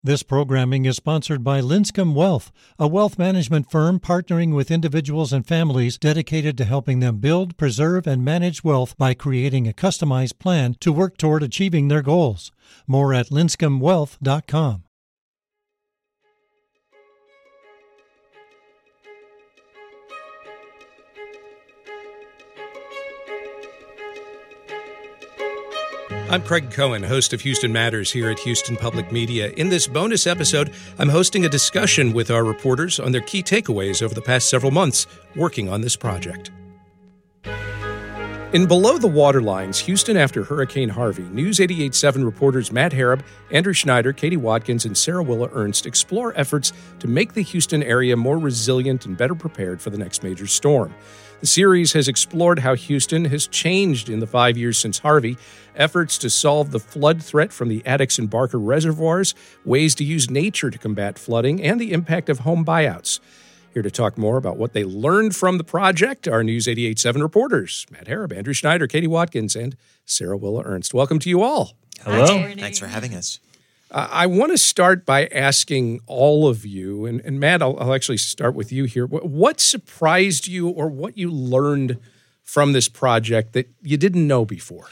This programming is sponsored by Linscomb Wealth, a wealth management firm partnering with individuals and families dedicated to helping them build, preserve, and manage wealth by creating a customized plan to work toward achieving their goals. More at linscombwealth.com. I'm Craig Cohen, host of Houston Matters here at Houston Public Media. In this bonus episode, I'm hosting a discussion with our reporters on their key takeaways over the past several months working on this project. In Below the Waterlines, Houston after Hurricane Harvey, News 88.7 reporters Matt Harab, Andrew Schneider, Katie Watkins, and Sarah Willa Ernst explore efforts to make the Houston area more resilient and better prepared for the next major storm. The series has explored how Houston has changed in the 5 years since Harvey, efforts to solve the flood threat from the Addicks and Barker reservoirs, ways to use nature to combat flooding, and the impact of home buyouts. Here to talk more about what they learned from the project are News 88.7 reporters Matt Harab, Andrew Schneider, Katie Watkins, and Sarah Willa Ernst. Welcome to you all. Hello. Thanks for having us. I want to start by asking all of you, and Matt, I'll actually start with you here. What surprised you or what you learned from this project that you didn't know before?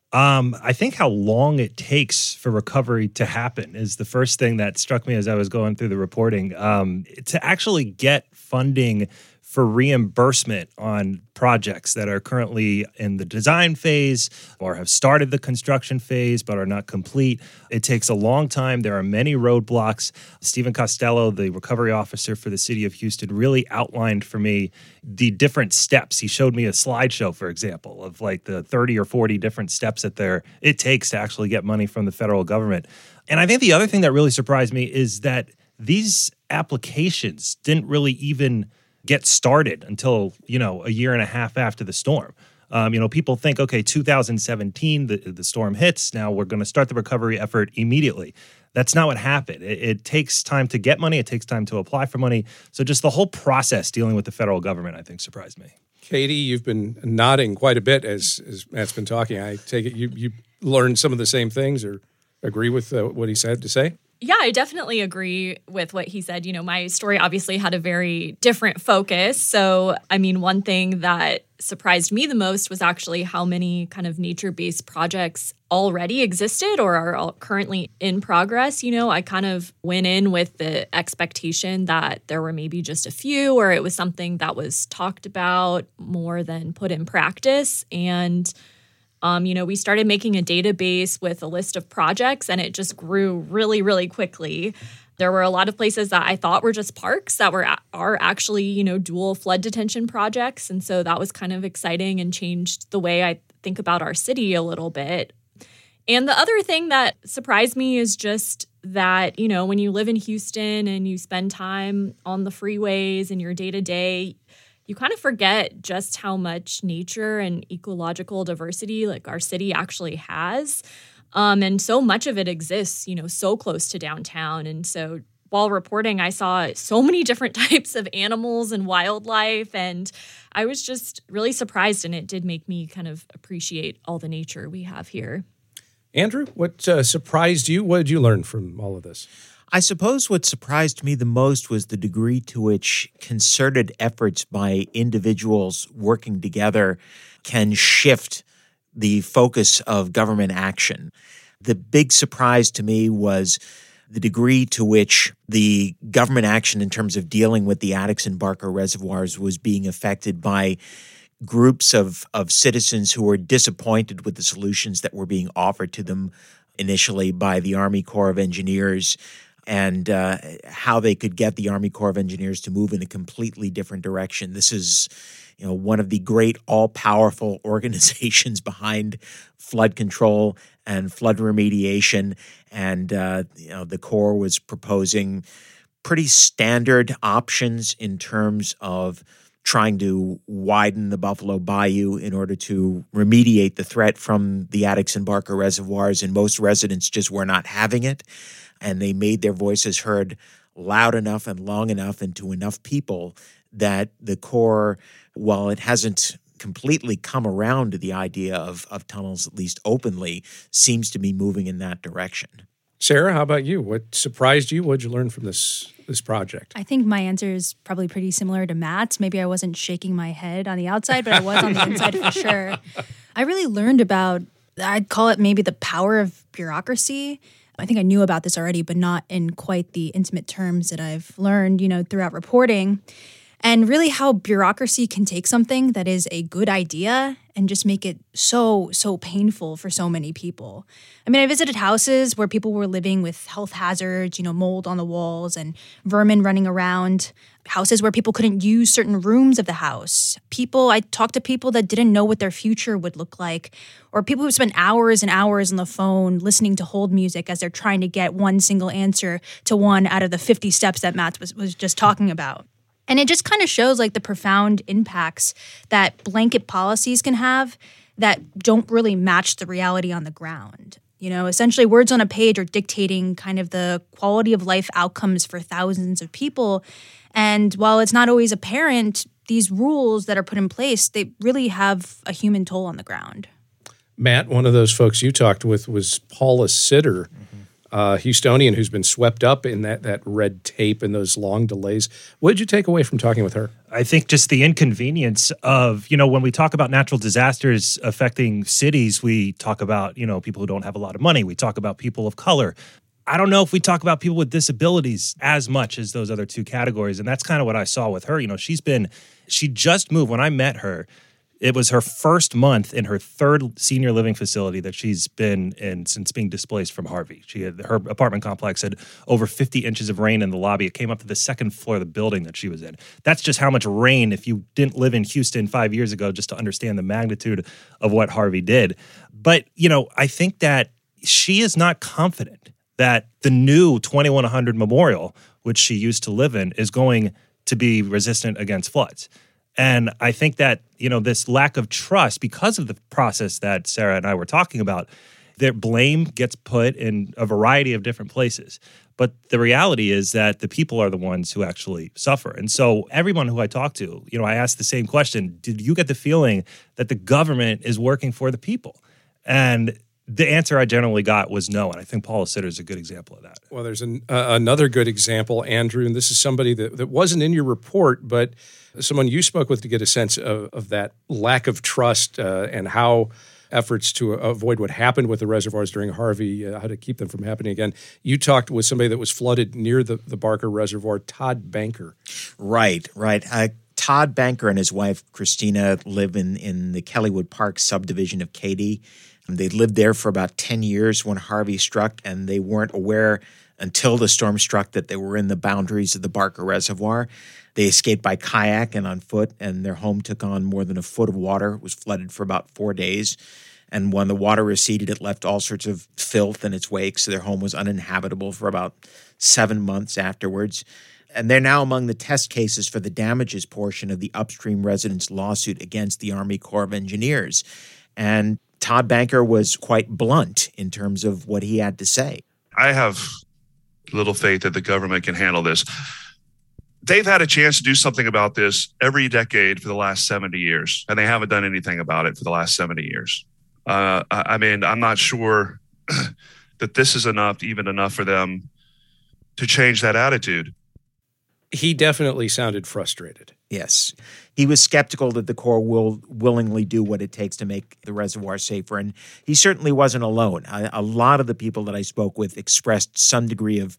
I think how long it takes for recovery to happen is the first thing that struck me as I was going through the reporting. To actually get funding for reimbursement on projects that are currently in the design phase or have started the construction phase but are not complete. It takes a long time. There are many roadblocks. Stephen Costello, the recovery officer for the city of Houston, really outlined for me the different steps. He showed me a slideshow, for example, of like the 30 or 40 different steps that it takes to actually get money from the federal government. And I think the other thing that really surprised me is that these applications didn't really even get started until, a year and a half after the storm. People think, okay, 2017, the storm hits. Now we're going to start the recovery effort immediately. That's not what happened. It takes time to get money. It takes time to apply for money. So just the whole process dealing with the federal government, I think, surprised me. Katie, you've been nodding quite a bit as Matt's been talking. I take it you learned some of the same things or agree with what he said to say? Yeah, I definitely agree with what he said. My story obviously had a very different focus. So, one thing that surprised me the most was actually how many kind of nature-based projects already existed or are currently in progress. I kind of went in with the expectation that there were maybe just a few or it was something that was talked about more than put in practice. And we started making a database with a list of projects and it just grew really, really quickly. There were a lot of places that I thought were just parks that are actually, dual flood detention projects. And so that was kind of exciting and changed the way I think about our city a little bit. And the other thing that surprised me is just that, when you live in Houston and you spend time on the freeways in your day-to-day, you kind of forget just how much nature and ecological diversity like our city actually has. And so much of it exists, so close to downtown. And so while reporting, I saw so many different types of animals and wildlife, and I was just really surprised, and it did make me kind of appreciate all the nature we have here. Andrew, what surprised you? What did you learn from all of this? I suppose what surprised me the most was the degree to which concerted efforts by individuals working together can shift the focus of government action. The big surprise to me was the degree to which the government action in terms of dealing with the Addicks and Barker reservoirs was being affected by groups of citizens who were disappointed with the solutions that were being offered to them initially by the Army Corps of Engineers, and how they could get the Army Corps of Engineers to move in a completely different direction. This is, one of the great all-powerful organizations behind flood control and flood remediation, and the Corps was proposing pretty standard options in terms of trying to widen the Buffalo Bayou in order to remediate the threat from the Addicks and Barker reservoirs, and most residents just were not having it. And they made their voices heard loud enough and long enough and to enough people that the Corps, while it hasn't completely come around to the idea of tunnels, at least openly, seems to be moving in that direction. Sarah, how about you? What surprised you? What did you learn from this project? I think my answer is probably pretty similar to Matt's. Maybe I wasn't shaking my head on the outside, but I was on the inside for sure. I really learned about, I'd call it maybe the power of bureaucracy. I think I knew about this already, but not in quite the intimate terms that I've learned, throughout reporting. And really how bureaucracy can take something that is a good idea and just make it so painful for so many people. I mean, I visited houses where people were living with health hazards, mold on the walls and vermin running around. Houses where people couldn't use certain rooms of the house. I talked to people that didn't know what their future would look like. Or people who spent hours and hours on the phone listening to hold music as they're trying to get one single answer to one out of the 50 steps that Matt was just talking about. And it just kind of shows like the profound impacts that blanket policies can have that don't really match the reality on the ground. Essentially words on a page are dictating kind of the quality of life outcomes for thousands of people. And while it's not always apparent, these rules that are put in place, they really have a human toll on the ground. Matt, one of those folks you talked with was Paula Sitter, Houstonian who's been swept up in that red tape and those long delays. What did you take away from talking with her? I think just the inconvenience of, when we talk about natural disasters affecting cities, we talk about, people who don't have a lot of money. We talk about people of color. I don't know if we talk about people with disabilities as much as those other two categories. And that's kind of what I saw with her. She just moved. When I met her, it was her first month in her third senior living facility that she's been in since being displaced from Harvey. Her apartment complex had over 50 inches of rain in the lobby. It came up to the second floor of the building that she was in. That's just how much rain, if you didn't live in Houston 5 years ago, just to understand the magnitude of what Harvey did. But, I think that she is not confident that the new 2100 Memorial, which she used to live in, is going to be resistant against floods. And I think that, this lack of trust, because of the process that Sarah and I were talking about, their blame gets put in a variety of different places. But the reality is that the people are the ones who actually suffer. And so everyone who I talked to, I asked the same question: did you get the feeling that the government is working for the people? And the answer I generally got was no, and I think Paula Sitter is a good example of that. Well, there's another good example, Andrew, and this is somebody that wasn't in your report, but someone you spoke with to get a sense of that lack of trust and how efforts to avoid what happened with the reservoirs during Harvey, how to keep them from happening again. You talked with somebody that was flooded near the Barker Reservoir, Todd Banker. Right. Todd Banker and his wife, Christina, live in the Kellywood Park subdivision of Katy. They lived there for about 10 years when Harvey struck, and they weren't aware until the storm struck that they were in the boundaries of the Barker Reservoir. They escaped by kayak and on foot, and their home took on more than a foot of water. It was flooded for about 4 days. And when the water receded, it left all sorts of filth in its wake, so their home was uninhabitable for about 7 months afterwards. And they're now among the test cases for the damages portion of the upstream residents' lawsuit against the Army Corps of Engineers. And Todd Banker was quite blunt in terms of what he had to say. I have little faith that the government can handle this. They've had a chance to do something about this every decade for the last 70 years, and they haven't done anything about it for the last 70 years. I'm not sure that this is enough for them to change that attitude. He definitely sounded frustrated. Yes. He was skeptical that the Corps will willingly do what it takes to make the reservoir safer, and he certainly wasn't alone. A lot of the people that I spoke with expressed some degree of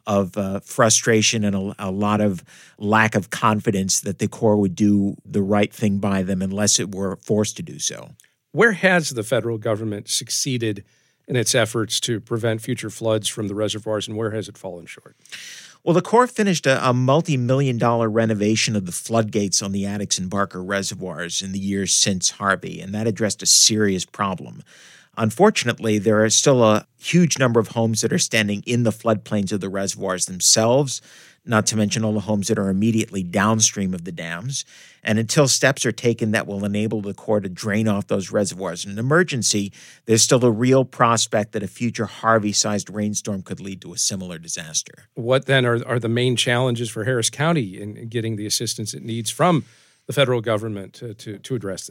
frustration and a lot of lack of confidence that the Corps would do the right thing by them unless it were forced to do so. Where has the federal government succeeded in its efforts to prevent future floods from the reservoirs, and where has it fallen short? Well, the Corps finished a multi-million-dollar renovation of the floodgates on the Addicks and Barker reservoirs in the years since Harvey, and that addressed a serious problem. Unfortunately, there are still a huge number of homes that are standing in the floodplains of the reservoirs themselves, not to mention all the homes that are immediately downstream of the dams. And until steps are taken that will enable the Corps to drain off those reservoirs in an emergency, there's still a real prospect that a future Harvey-sized rainstorm could lead to a similar disaster. What then are the main challenges for Harris County in getting the assistance it needs from the federal government to address this?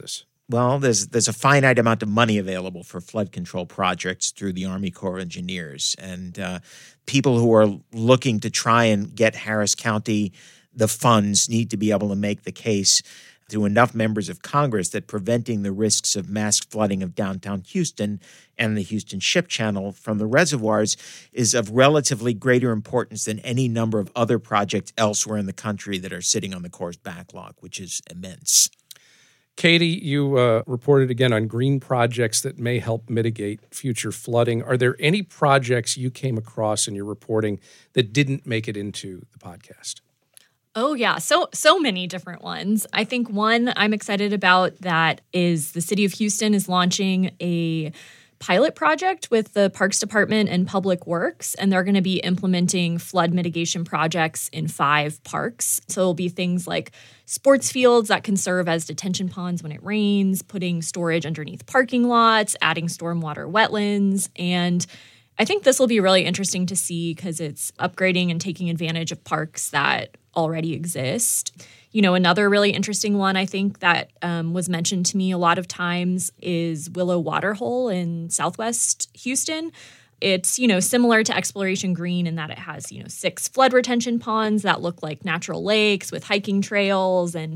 Well, there's a finite amount of money available for flood control projects through the Army Corps of Engineers. And people who are looking to try and get Harris County the funds need to be able to make the case to enough members of Congress that preventing the risks of mass flooding of downtown Houston and the Houston Ship Channel from the reservoirs is of relatively greater importance than any number of other projects elsewhere in the country that are sitting on the Corps' backlog, which is immense. Katie, you reported again on green projects that may help mitigate future flooding. Are there any projects you came across in your reporting that didn't make it into the podcast? Oh, yeah. So many different ones. I think one I'm excited about that is the city of Houston is launching a pilot project with the Parks Department and Public Works, and they're going to be implementing flood mitigation projects in 5 parks. So it'll be things like sports fields that can serve as detention ponds when it rains, putting storage underneath parking lots, adding stormwater wetlands, and I think this will be really interesting to see because it's upgrading and taking advantage of parks that already exist. You know, another really interesting one I think that was mentioned to me a lot of times is Willow Waterhole in Southwest Houston. It's, you know, similar to Exploration Green in that it has, 6 flood retention ponds that look like natural lakes with hiking trails. And,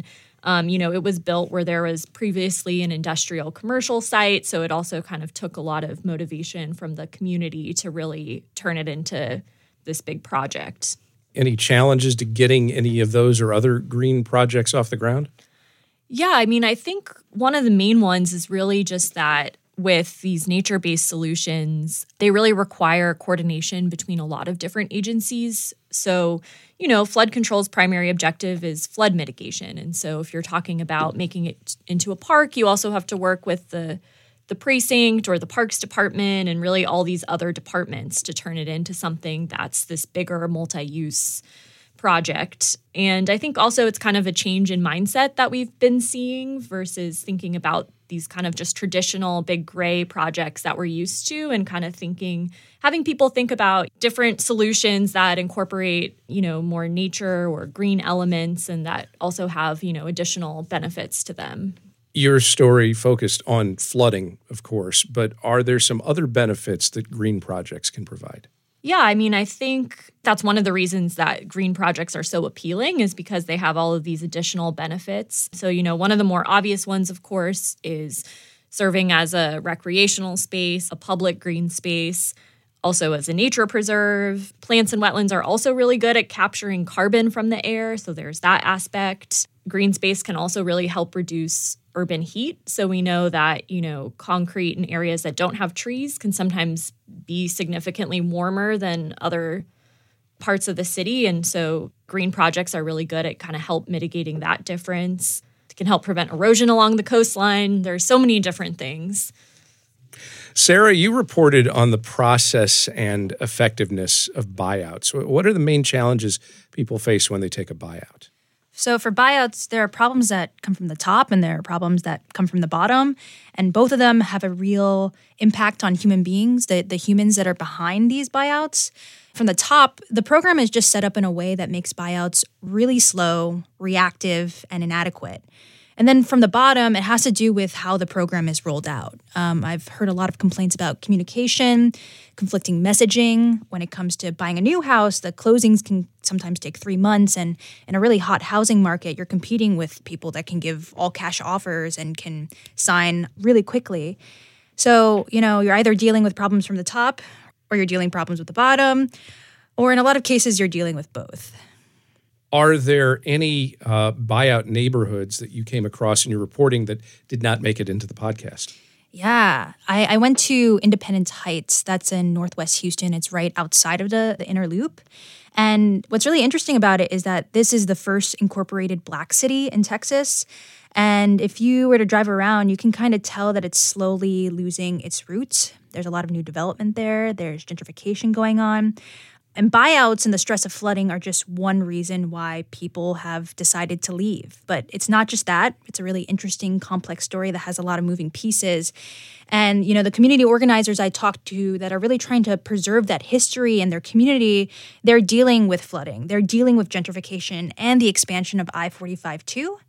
it was built where there was previously an industrial commercial site. So it also kind of took a lot of motivation from the community to really turn it into this big project. Any challenges to getting any of those or other green projects off the ground? Yeah, I mean, I think one of the main ones is really just that with these nature-based solutions, they really require coordination between a lot of different agencies. So, flood control's primary objective is flood mitigation. And so if you're talking about making it into a park, you also have to work with the precinct or the Parks Department and really all these other departments to turn it into something that's this bigger multi-use project. And I think also it's kind of a change in mindset that we've been seeing versus thinking about these kind of just traditional big gray projects that we're used to and kind of having people think about different solutions that incorporate, more nature or green elements and that also have, additional benefits to them. Your story focused on flooding, of course, but are there some other benefits that green projects can provide? Yeah, I mean, I think that's one of the reasons that green projects are so appealing is because they have all of these additional benefits. So, one of the more obvious ones, of course, is serving as a recreational space, a public green space, also as a nature preserve. Plants and wetlands are also really good at capturing carbon from the air, so there's that aspect. Green space can also really help reduce urban heat. So we know that, concrete in areas that don't have trees can sometimes be significantly warmer than other parts of the city. And so green projects are really good at kind of help mitigating that difference. It can help prevent erosion along the coastline. There's so many different things. Sarah, you reported on the process and effectiveness of buyouts. What are the main challenges people face when they take a buyout? So for buyouts, there are problems that come from the top and there are problems that come from the bottom. And both of them have a real impact on human beings, the humans that are behind these buyouts. From the top, the program is just set up in a way that makes buyouts really slow, reactive, and inadequate. And then from the bottom, it has to do with how the program is rolled out. I've heard a lot of complaints about communication, conflicting messaging. When it comes to buying a new house, the closings can sometimes take 3 months. And in a really hot housing market, you're competing with people that can give all cash offers and can sign really quickly. So, you're either dealing with problems from the top or you're dealing problems with the bottom, or in a lot of cases, you're dealing with both. Are there any buyout neighborhoods that you came across in your reporting that did not make it into the podcast? Yeah, I went to Independence Heights. That's in Northwest Houston. It's right outside of the inner loop. And what's really interesting about it is that this is the first incorporated Black city in Texas. And if you were to drive around, you can kind of tell that it's slowly losing its roots. There's a lot of new development there. There's gentrification going on. And buyouts and the stress of flooding are just one reason why people have decided to leave. But it's not just that. It's a really interesting, complex story that has a lot of moving pieces. And, the community organizers I talked to that are really trying to preserve that history in their community, they're dealing with flooding. They're dealing with gentrification and the expansion of I-45 too.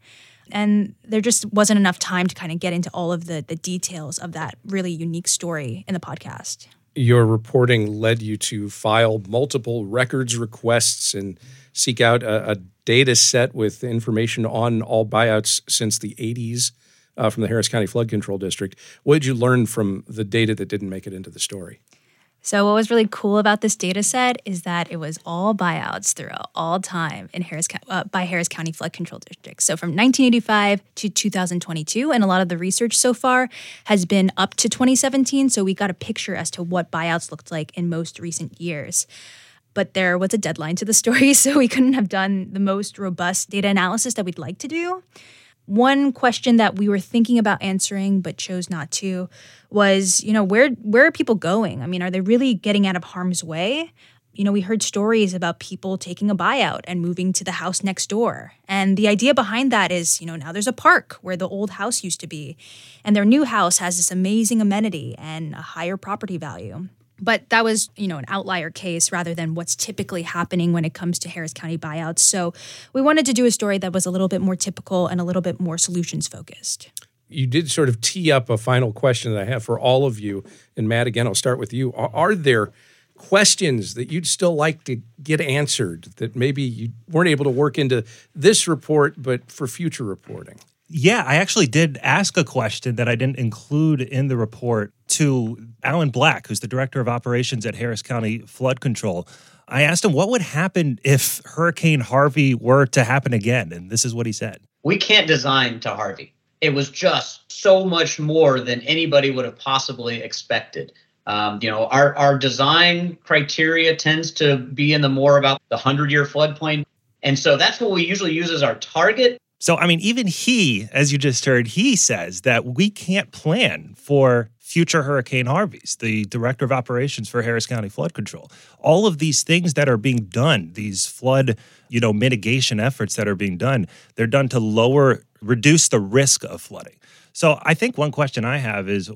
And there just wasn't enough time to kind of get into all of the details of that really unique story in the podcast. Your reporting led you to file multiple records requests and seek out a data set with information on all buyouts since the 80s from the Harris County Flood Control District. What did you learn from the data that didn't make it into the story? So what was really cool about this data set is that it was all buyouts throughout all time in by Harris County Flood Control District. So from 1985 to 2022, and a lot of the research so far has been up to 2017, so we got a picture as to what buyouts looked like in most recent years. But there was a deadline to the story, so we couldn't have done the most robust data analysis that we'd like to do. One question that we were thinking about answering but chose not to was, where are people going? I mean, are they really getting out of harm's way? We heard stories about people taking a buyout and moving to the house next door. And the idea behind that is, now there's a park where the old house used to be, and their new house has this amazing amenity and a higher property value. But that was, an outlier case rather than what's typically happening when it comes to Harris County buyouts. So we wanted to do a story that was a little bit more typical and a little bit more solutions focused. You did sort of tee up a final question that I have for all of you. And Matt, again, I'll start with you. Are there questions that you'd still like to get answered that maybe you weren't able to work into this report, but for future reporting? Yeah, I actually did ask a question that I didn't include in the report to Alan Black, who's the Director of Operations at Harris County Flood Control. I asked him what would happen if Hurricane Harvey were to happen again, and this is what he said. We can't design to Harvey. It was just so much more than anybody would have possibly expected. Our design criteria tends to be in the more about the 100-year floodplain, and so that's what we usually use as our target. So, even he, as you just heard, he says that we can't plan for future Hurricane Harveys, the Director of Operations for Harris County Flood Control. All of these things that are being done, these flood, mitigation efforts that are being done, they're done to reduce the risk of flooding. So I think one question I have is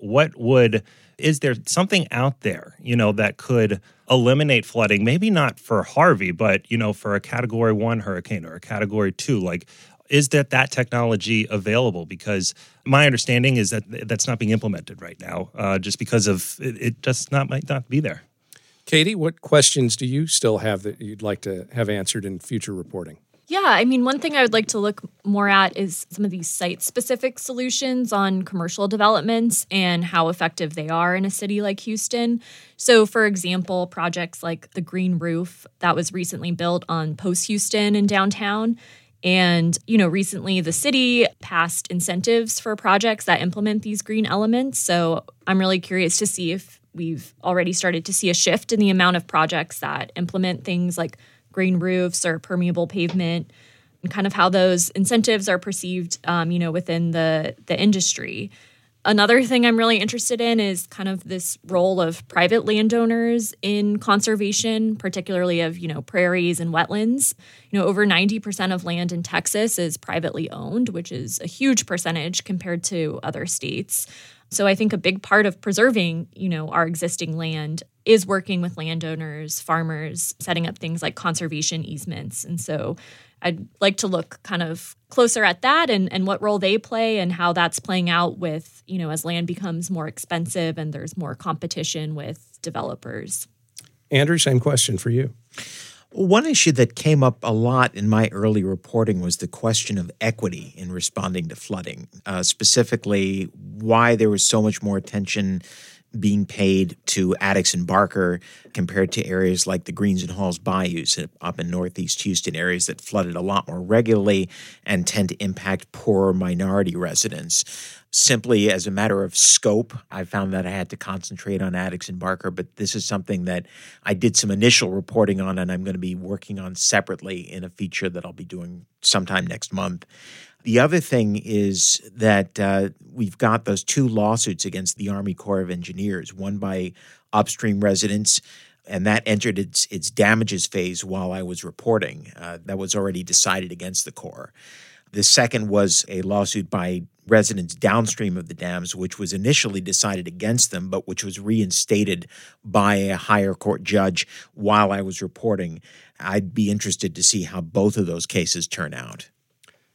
is there something out there, that could eliminate flooding, maybe not for Harvey, but, for a Category 1 hurricane or a Category 2, is that technology available? Because my understanding is that that's not being implemented right now, just because of it just might not be there. Katie, what questions do you still have that you'd like to have answered in future reporting? Yeah, one thing I would like to look more at is some of these site-specific solutions on commercial developments and how effective they are in a city like Houston. So, for example, projects like the Green Roof that was recently built on Post Houston in downtown. And, recently the city passed incentives for projects that implement these green elements. So I'm really curious to see if we've already started to see a shift in the amount of projects that implement things like green roofs or permeable pavement, and kind of how those incentives are perceived, within the industry. Another thing I'm really interested in is kind of this role of private landowners in conservation, particularly of, prairies and wetlands. Over 90% of land in Texas is privately owned, which is a huge percentage compared to other states. So I think a big part of preserving, our existing land is working with landowners, farmers, setting up things like conservation easements. And so I'd like to look kind of closer at that and what role they play and how that's playing out with, as land becomes more expensive and there's more competition with developers. Andrew, same question for you. One issue that came up a lot in my early reporting was the question of equity in responding to flooding, specifically why there was so much more attention being paid to Addicks and Barker compared to areas like the Greens and Halls bayous up in northeast Houston, areas that flooded a lot more regularly and tend to impact poorer minority residents. Simply as a matter of scope, I found that I had to concentrate on Addicks and Barker, but this is something that I did some initial reporting on and I'm going to be working on separately in a feature that I'll be doing sometime next month. The other thing is that we've got those two lawsuits against the Army Corps of Engineers, one by upstream residents, and that entered its damages phase while I was reporting. That was already decided against the Corps. The second was a lawsuit by residents downstream of the dams, which was initially decided against them, but which was reinstated by a higher court judge while I was reporting. I'd be interested to see how both of those cases turn out.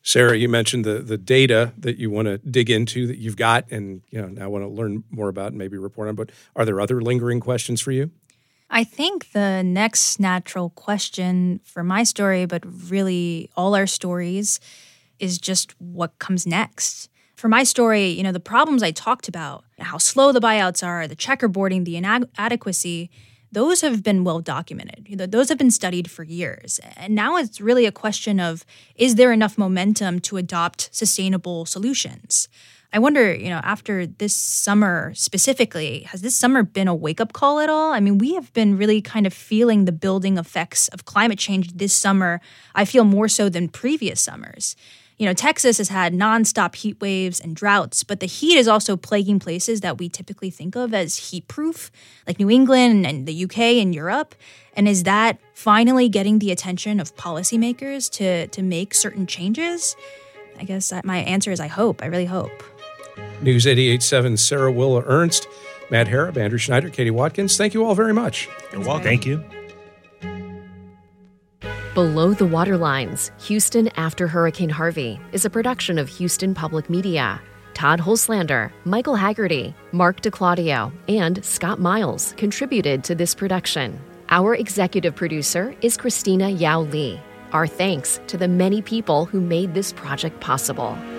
Sarah, you mentioned the data that you want to dig into that you've got and now want to learn more about and maybe report on. But are there other lingering questions for you? I think the next natural question for my story, but really all our stories, is just what comes next. For my story, the problems I talked about, how slow the buyouts are, the checkerboarding, the inadequacy, those have been well documented. Those have been studied for years. And now it's really a question of, is there enough momentum to adopt sustainable solutions? I wonder, after this summer specifically, has this summer been a wake-up call at all? I mean, we have been really kind of feeling the building effects of climate change this summer, I feel more so than previous summers. Texas has had nonstop heat waves and droughts, but the heat is also plaguing places that we typically think of as heat-proof, like New England and the UK and Europe. And is that finally getting the attention of policymakers to make certain changes? I guess my answer is I hope. I really hope. News 88.7's Sarah Willa Ernst, Matt Harrop, Andrew Schneider, Katie Watkins, thank you all very much. You're welcome. Thank you. Below the Waterlines, Houston After Hurricane Harvey is a production of Houston Public Media. Todd Holslander, Michael Haggerty, Mark DeClaudio, and Scott Miles contributed to this production. Our executive producer is Christina Yao Lee. Our thanks to the many people who made this project possible.